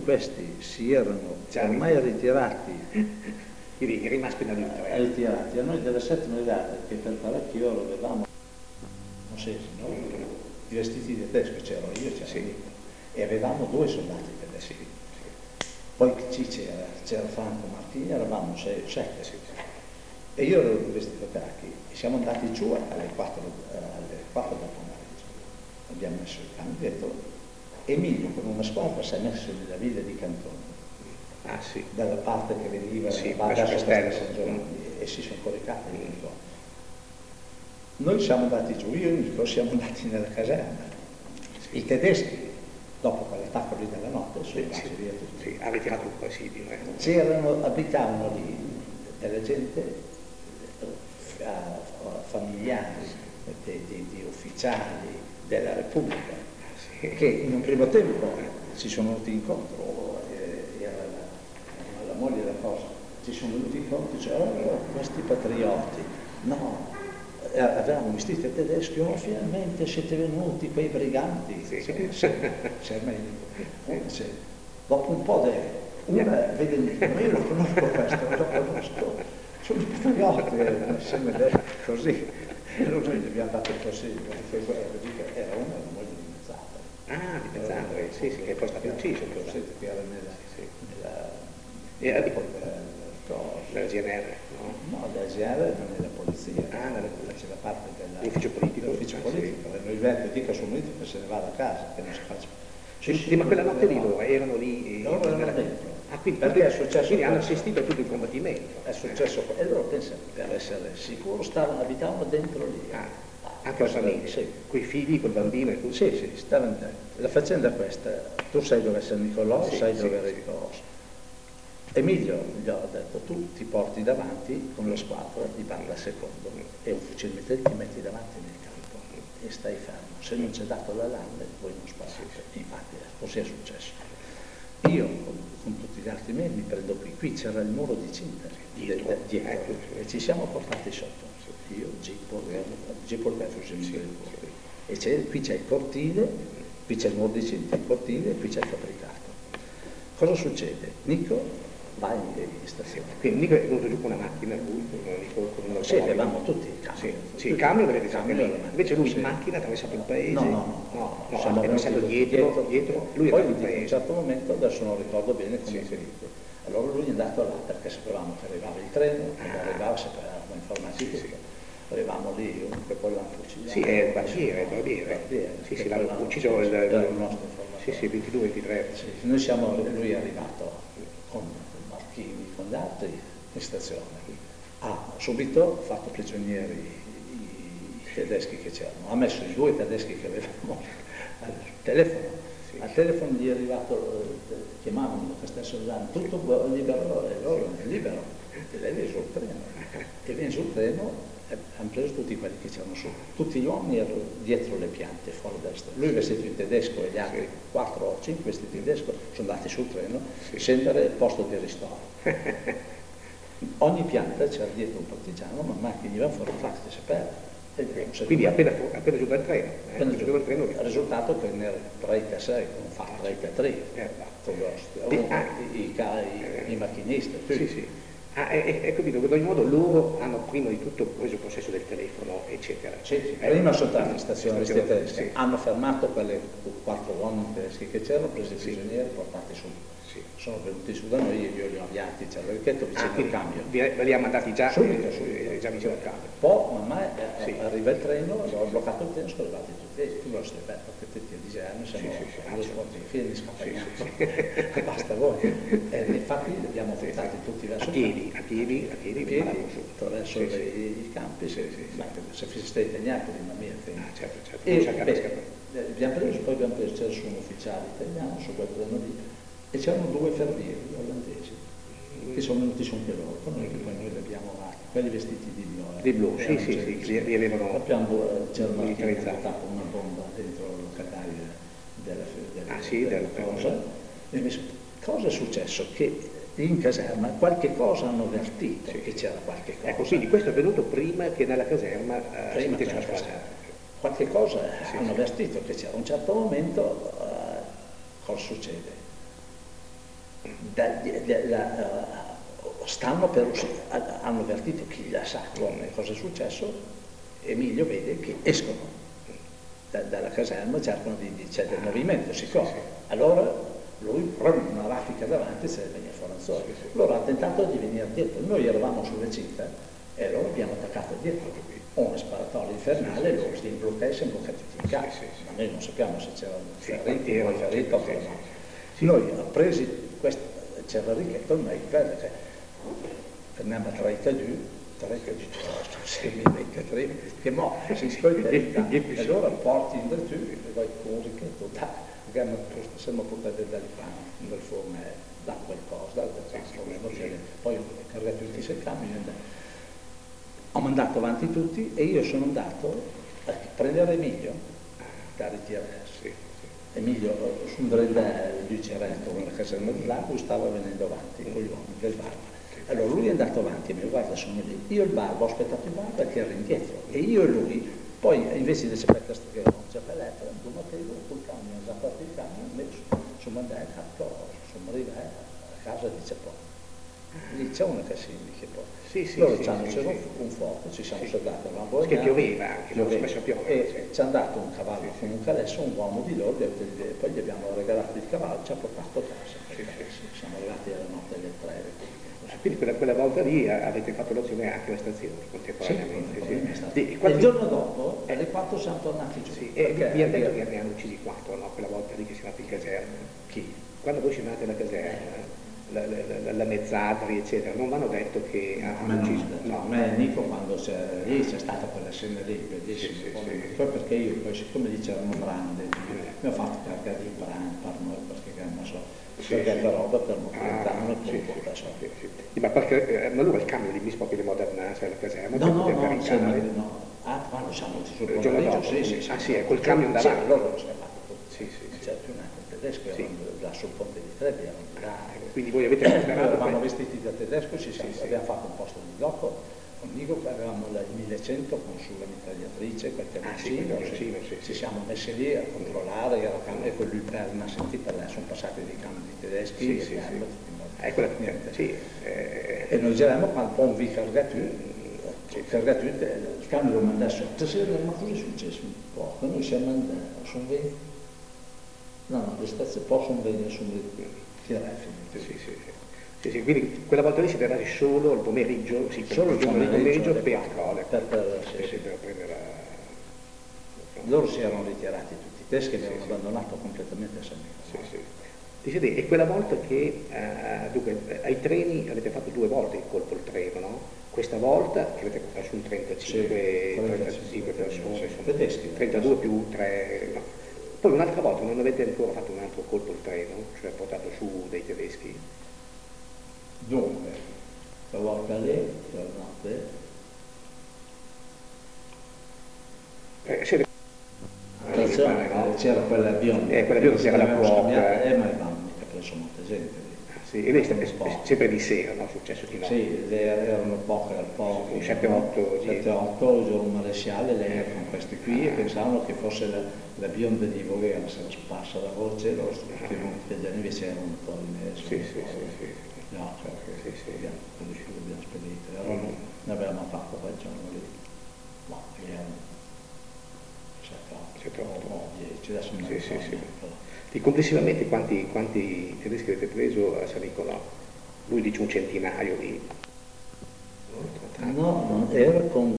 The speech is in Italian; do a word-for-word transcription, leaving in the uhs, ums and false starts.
questi si erano ormai ritirati, quindi rimasti in aiuto. Eh. ritirati. A noi della settima brigata, che per parecchie ore avevamo, non so, no? I vestiti tedeschi c'ero io, c'era sì. E avevamo due soldati tedeschi. Sì. Poi ci c'era, c'era Franco Martini, eravamo sei o sette. Sì. E io ero vestito cacchi, e siamo andati giù alle quattro, alle quattro del pomeriggio. Abbiamo messo il camion dietro. Emilio con una squadra si è messo nella villa di Cantone, ah, sì. dalla parte che veniva sì, da Castello San Giovanni, mm. e si sono coricati. Mm. Noi siamo andati giù, io e Nico siamo andati nella caserma. Sì. I tedeschi, dopo quell'attacco lì della notte, sono sì, sì, via tutti. Sì, ha ritirato un presidio. Eh. C'erano, abitavano lì della gente, familiari, di, di, di ufficiali della Repubblica, che in un primo tempo ci sono venuti incontro, eh, era la, la moglie della cosa, ci sono venuti incontro e dicevano, oh, questi patrioti, no, eh, avevamo vestiti tedeschi, oh, finalmente siete venuti, quei briganti, sì, sì, sì, c'è meglio. Dopo un po' di, una vede lì, ma io lo conosco questo, lo conosco, sono i patrioti, sembra così. E noi gli abbiamo dato il consiglio, era una la moglie di Mezzadra. Ah, di Mezzadra, eh, sì, sì, che poi è stato ucciso. Che era nella, sì, sì. nella, era nella, nella G N R, no? No, della G N R non nella polizia. Ah, nella polizia. C'è la parte dell'ufficio politico. Dell'ufficio politico. Ah, sì. Noi vecchi dica sul politico che se ne vada a casa, che non si faccia. Sì, sì, sì, ma quella notte lì loro erano lì. Loro erano nella... dentro. Ah, quindi, perché è successo quindi hanno assistito a tutto il combattimento. È successo e loro pensano, per essere sicuro, stavano, abitavano dentro lì. Ah, anche la famiglia, sì. Quei figli, col bambino e tutto. Sì, sì, stavano dentro. La faccenda è questa, tu sai dove è San Nicolò, sì, sai sì, dove era il corso. Emilio gli ho detto, tu ti porti davanti con la squadra di banda secondo e un fucile ti metti davanti nel campo e stai fermo. Se non c'è dato l'allarme, voi non sparate. Infatti, così è successo. Io con, con tutti gli altri miei mi prendo qui, qui c'era il muro di cinta dietro, de, de, dietro ecco, e ci siamo portati sotto, io, Gippo, Gippo il fucile e c'è, qui c'è il cortile, qui c'è il muro di cinta, il cortile e qui c'è il fabbricato. Cosa succede? Nico va in, in stazione. Quindi Nico è venuto giù con una macchina, lui, Nico, con una sì, avevamo tutti i camion. Sì, sì, il camion vedete sempre lì. Invece lui in macchina ha attraversato il paese. No, no, no, no, no, siamo venuti dietro, dietro, lui poi è in un certo momento, adesso non ricordo bene come sì, sì. Allora lui è andato là perché sapevamo che arrivava il treno, quando arrivava sapevamo informati tutto. Sì, sì. Arrivavamo lì, comunque poi l'hanno ucciso. Sì, è il barbiere, il barbiere. Sì, sì, l'hanno ucciso il, il nostro informatore. Sì, sì, ventidue ventitré. Sì, noi siamo, lui è arrivato con Marchini, con gli altri in stazione. Ha subito fatto prigionieri i, i tedeschi che c'erano, ha messo i due tedeschi che avevamo al telefono. Sì. Al telefono gli è arrivato, chiamavano Castel tutto libero, e loro è libero, e lei viene sul treno. E viene sul treno. Hanno preso tutti quelli che c'erano su, tutti gli uomini erano dietro le piante, fuori destra. Lui vestito in tedesco e gli altri quattro o cinque vestiti in tedesco sono andati sul treno, sì. Scendere il posto di ristoro. Ogni pianta c'era dietro un partigiano, man mano che gli va fuori fatti si perde. Quindi appena, appena giù dal treno, eh, appena giù dal treno, il risultato che ne era tre a sei, non fa tre a tre, i macchinisti. Sì, sì. Ah, è, è capito, ad ogni modo loro hanno prima di tutto preso possesso del telefono, eccetera. Sì, sì. Eh, prima sono stati in stazione tedesche, sì. Hanno fermato quelle quattro uomini tedeschi che c'erano, presi i prigionieri, portati su. Sì. Sono venuti su da noi, io li ho avviati, c'era il ricchetto vicino ah, al cambio. Ve li ha mandati già, subito, subito. Eh, già vicino al cambio. Poi, mamma, eh, sì. arriva il treno, ho bloccato il treno, sono arrivati tutti, tu lo stai bene, perché ti dice, eh, noi siamo allo sport di fine, scappato, basta voi. E infatti li abbiamo portati tutti verso a piedi, a piedi, a piedi, a piedi, attraverso sì, i campi, sì, sì, sì. Se siete impegnati, ma mia, ah, certo, certo. E beh, abbiamo preso, poi abbiamo preso, c'era su un ufficiale italiano, su quel treno lì, e c'erano due fermieri olandesi che sono venuti su anche loro, con noi che poi noi li abbiamo amati, quelli vestiti di viola. Di blu, sì, sì, sì, sì, li avevano c'era militarizzato una bomba dentro il locatario della, della, ah, sì, della della cosa. E mi, cosa è successo? Che in caserma qualche cosa hanno avvertito, sì, che c'era qualche cosa. Ecco, quindi questo è avvenuto prima che nella caserma eh, prima che nella caserma. Qualche cosa sì, hanno avvertito che c'era. A un certo momento uh, cosa succede? da, da, la, stanno per, hanno avvertito chi la sa come, cosa è successo. Emilio vede che escono da, dalla caserma, cercano di, di c'è del movimento, si corre. Allora lui una raffica davanti se ne veniva Foranzoni. Loro hanno tentato di venire dietro, noi eravamo sulle cinta e loro abbiamo attaccato dietro, una sparatoria infernale, loro si imbloccati, si imbloccati tutti in casa, ma noi non sappiamo se c'erano feriti o feriti o no. Noi abbiamo preso questo, c'era Ricchetto, il medico, cioè, andiamo a traita giù, traita giù, semi che mo, si scolta, e allora porti in giù, e poi con Ricchetto, dai. Siamo portati dalle panne, dal forno, da qualcosa, dal trasformo, poi ho cargato tutti i camion, ho mandato avanti tutti e io sono andato a prendere Emilio da ritirare. Emilio su un brella di Ceretto, nella caserma di Lago, stava venendo avanti con gli uomini del Barba. Allora lui è andato avanti e mi guarda, sono lì. Io il Barba, ho aspettato il Barba che era indietro e io e lui, poi invece di sapere questo che non c'è per l'altro, un motivo, col camion, già fatto il camion, sono andato, sono arrivato a casa di Cepò. Lì c'è una che si indica poi. Sì, sì, loro sì, ci hanno sì, acceso sì. un fuoco, ci siamo Sì. sedati a una Perché pioveva anche, non si messo a piovere. E Sì. ci è andato un cavallo con un calesso, un uomo di loro, e poi gli abbiamo regalato il cavallo, ci ha portato a casa. Sì, sì. Siamo arrivati alla notte alle tre. Quindi quella, quella volta lì avete fatto l'azione anche alla stazione contemporaneamente. Sì, sì. Sì. E il giorno dopo, alle quattro siamo tornati giù. Sì. E vi ha detto che ne hanno uccisi quattro, no? Quella volta lì che siamo andati in caserma. Chi? Quando voi siete andati alla caserma, la, la, la, la Mezzadri, eccetera, non vi hanno detto che hanno ucciso? No, a me Nico quando c'è lì c'è stata quella scena lì, bellissima. Sì, sì, sì. Poi perché io, poi siccome lì c'erano brande, mi ho fatto caricare di brand per noi, perché non so, Sì, perché sì. la roba per non diventare Ah, sì, poco, sì, sì, sì. Sì, ma perché, eh, ma allora il cambio di Miss Popoli Moderna, cioè la caserma, no, no, per no, caricare? no, no. Ah, quando siamo sul Il giorno dopo? sì, sì, sì. Ah sì, è col camion Sì, davanti. loro lo siamo fatto tutto. Sì, sì, Non sì. c'è più neanche il tedesco, Sì. erano là sul ponte di Trevi, erano là. Quindi voi avete Noi recuperato eravamo que- vestiti da tedesco, ci siamo, Sì, sì. abbiamo fatto un posto di blocco, con Nico avevamo il millecento con sulla mitragliatrice, quel Ah, sì, televisino, quel televisino, sì, ci sì. siamo messi lì a controllare, era cambio, e con lui per una sentita, là sono passati dei cambi tedeschi, Sì, e sì, abbiamo sì. tutti morti. Eh, quella- Niente. sì, eh, E noi giriamo quando poi un vi cargato, cargato, il cambio lo manda sotto, ma cosa è successo un po'? Noi siamo andati, sono venuti, no, no, le stazioni possono venire su Tirefini. sì, sì, sì. Sì, sì, quindi quella volta lì siete andati solo il pomeriggio, sì, Solo il giorno di pomeriggio, pomeriggio alle per quattro, Cole. per- per- Sì, sì, sì, sì. per prendere la... Loro si erano ritirati tutti, i tedeschi avevano Sì, sì. abbandonato completamente San Sì, Nicola. sì. Dicete, e quella volta che eh, dunque, eh, ai treni avete fatto due volte il colpo al treno, no? Questa volta che avete portato su un trentacinque, Sì, trentacinque persone, sì. insomma, Tedeschi. trentadue più tre, no. Poi un'altra volta non avete ancora fatto un altro colpo al treno, cioè portato su dei tedeschi? Dunque, la volta lì, la notte, Eh, siete... c'era, no? c'era quella bionda, Eh, quella bionda che era la l'avevamo cuoca. scambiata, eh, ma avevamo mica preso molta gente lì. Sì, e lei sta, Un è, po'. è sempre di sera, no? È successo di notte. Sì, le- erano poche, poche. Un sette otto, sette otto, il giorno maresciale, lei era con questi qui e pensavano che fosse la, la bionda di Voghera, se era sparsa la voce, loro scrivevano che invece erano un torinese. Sì, sì, sì, sì. No, cioè che Sì, sì. abbiamo conosciuto, abbiamo spedito, erano, ne avevamo fatto quel giorno lì. No, erano sette otto, sette otto. o dieci, adesso non Sì, mi sì, ricordo sì. neanche. E complessivamente quanti, quanti tedeschi avete preso a San Nicolò? Lui dice un centinaio di... No, non era con